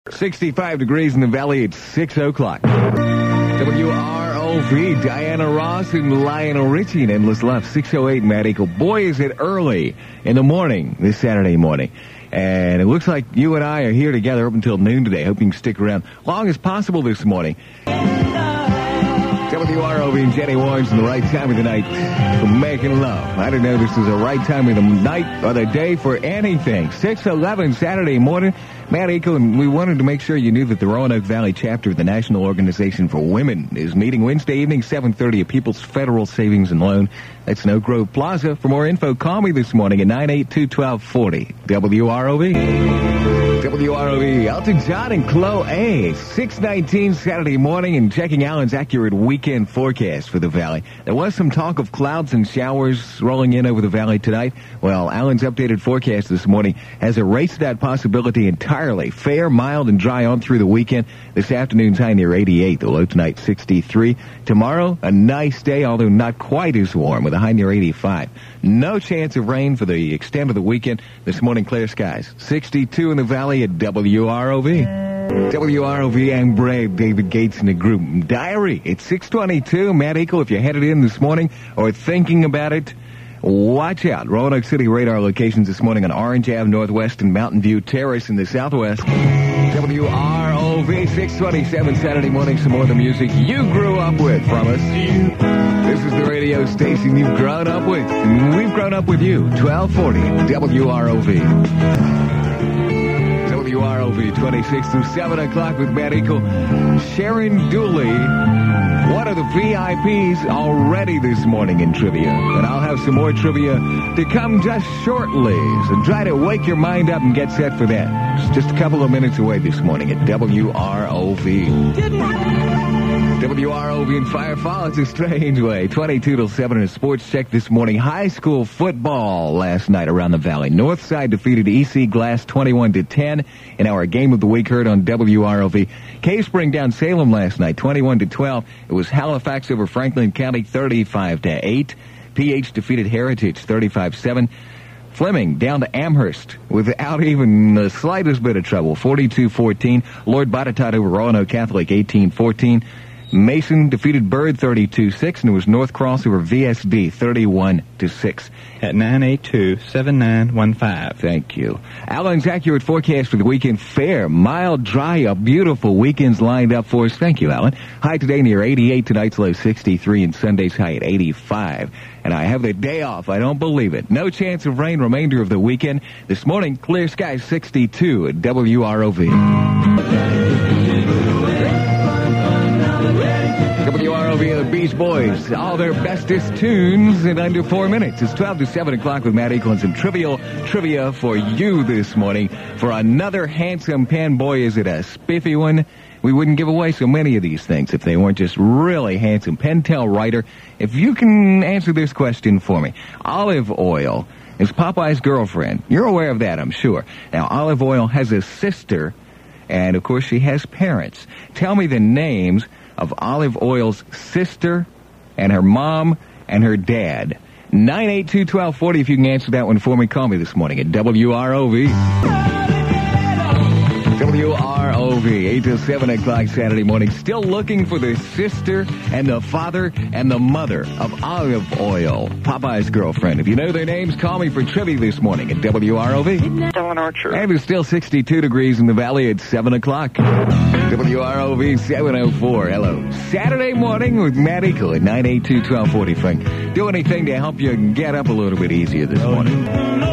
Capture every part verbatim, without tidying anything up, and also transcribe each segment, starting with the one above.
sixty-five degrees in the valley at six o'clock. W R O V, Diana Ross and Lionel Richie in Endless Love. six oh eight, Matt Eagle. Boy, is it early in the morning, this Saturday morning. And it looks like you and I are here together up until noon today. Hope you can stick around long as possible this morning. W R O V and Jenny Warren's in the right time of the night for making love. I don't know if this is the right time of the night or the day for anything. six eleven Saturday morning. Matt Eagle, and we wanted to make sure you knew that the Roanoke Valley chapter of the National Organization for Women is meeting Wednesday evening, seven thirty at People's Federal Savings and Loan. That's in Oak Grove Plaza. For more info, call me this morning at nine eight two, one two four zero. W R O V. W R O V, Elton John and Chloe. six nineteen Saturday morning, and checking Allen's accurate weekend forecast for the valley. There was some talk of clouds and showers rolling in over the valley tonight. Well, Allen's updated forecast this morning has erased that possibility entirely. Fair, mild, and dry on through the weekend. This afternoon's high near eighty-eight. The low tonight, sixty-three. Tomorrow, a nice day, although not quite as warm, with a high near eighty-five. No chance of rain for the extent of the weekend. This morning, clear skies. sixty-two in the valley at W R O V. W R O V and Brave, David Gates and the group. Diary, it's six twenty-two. Matt Eagle, if you're headed in this morning or thinking about it, watch out. Roanoke City radar locations this morning on Orange Avenue Northwest and Mountain View Terrace in the southwest. W R O V, six twenty-seven Saturday morning. Some more of the music you grew up with from us. This is the radio station you've grown up with, and we've grown up with you. twelve forty W R O V. W R O V, twenty-six through seven o'clock with Matt Eagle. Sharon Dooley, one of the V I Ps already this morning in trivia. And I'll have some more trivia to come just shortly. So try to wake your mind up and get set for that. It's just a couple of minutes away this morning at W R O V. W R O V and Fire Fall, it's a strange way. twenty-two till seven in a sports check this morning. High school football last night around the valley. Northside defeated E C Glass twenty-one to ten in our game of the week heard on W R O V. Cave Spring down Salem last night, twenty-one to twelve. It was Halifax over Franklin County, thirty-five to eight. P H defeated Heritage, thirty-five seven. Fleming down to Amherst without even the slightest bit of trouble, forty-two fourteen. Lord Botetourt over Roanoke Catholic, eighteen fourteen. Mason defeated Byrd thirty-two six, and it was North Cross over V S D thirty-one to six. At nine eight two, seven nine one five. Thank you. Allen's accurate forecast for the weekend. Fair, mild, dry, a beautiful weekend's lined up for us. Thank you, Allen. High today near eighty-eight, tonight's low sixty-three, and Sunday's high at eighty-five. And I have the day off. I don't believe it. No chance of rain remainder of the weekend. This morning, clear skies sixty-two at W R O V. W R O V and the Beach Boys, all their bestest tunes in under four minutes. It's twelve to seven o'clock with Matt Eagle and some trivial trivia for you this morning for another handsome pen. Boy, is it a spiffy one. We wouldn't give away so many of these things if they weren't just really handsome. Pentel writer, if you can answer this question for me. Olive oil is Popeye's girlfriend. You're aware of that, I'm sure. Now, Olive Oil has a sister, and of course she has parents. Tell me the names of Olive Oil's sister and her mom and her dad. nine eight two, one two four zero if you can answer that one for me. Call me this morning at W R O V. W R O V, eight to seven o'clock Saturday morning. Still looking for the sister and the father and the mother of Olive Oil, Popeye's girlfriend. If you know their names, call me for trivia this morning at W R O V. Ellen Archer. And it's still sixty-two degrees in the valley at seven o'clock. W R O V seven oh four. Hello. Saturday morning with Matt Eagle at nine eight two, one two four zero. Frank, do anything to help you get up a little bit easier this morning.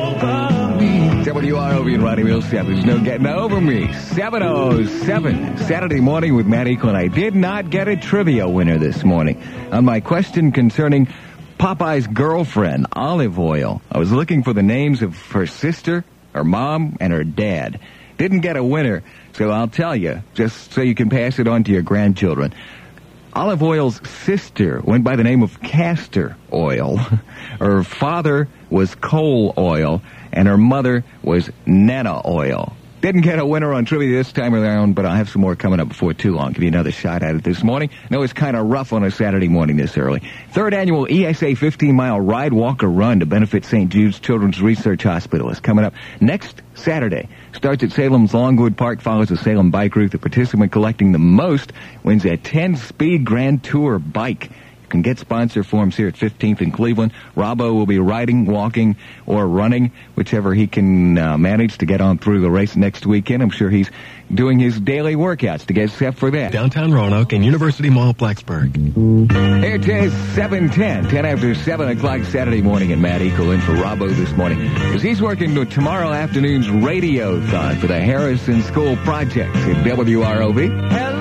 W R O V and Ronnie Millsap. There's no getting over me. seven oh seven. Saturday morning with Matt Eagle. I did not get a trivia winner this morning on my question concerning Popeye's girlfriend, Olive Oil. I was looking for the names of her sister, her mom, and her dad. Didn't get a winner, so I'll tell you, just so you can pass it on to your grandchildren. Olive Oil's sister went by the name of Castor Oil. Her father was Coal Oil, and her mother was Nana Oil. Didn't get a winner on trivia this time around, but I'll have some more coming up before too long. Give you another shot at it this morning. I know it's kind of rough on a Saturday morning this early. Third annual E S A fifteen-mile Ride, Walk, or Run to benefit Saint Jude's Children's Research Hospital is coming up next Saturday. Starts at Salem's Longwood Park, follows the Salem Bike Route. The participant collecting the most wins a ten-speed Grand Tour bike. You can get sponsor forms here at fifteenth in Cleveland. Robbo will be riding, walking, or running, whichever he can uh, manage to get on through the race next weekend. I'm sure he's doing his daily workouts to get set for that. Downtown Roanoke and University Mall, Blacksburg. Here it is, seven ten, ten after seven o'clock Saturday morning, and Matt Eagle in for Robbo this morning, because he's working with tomorrow afternoon's Radiothon for the Harrison School Project at W R O V. Hello.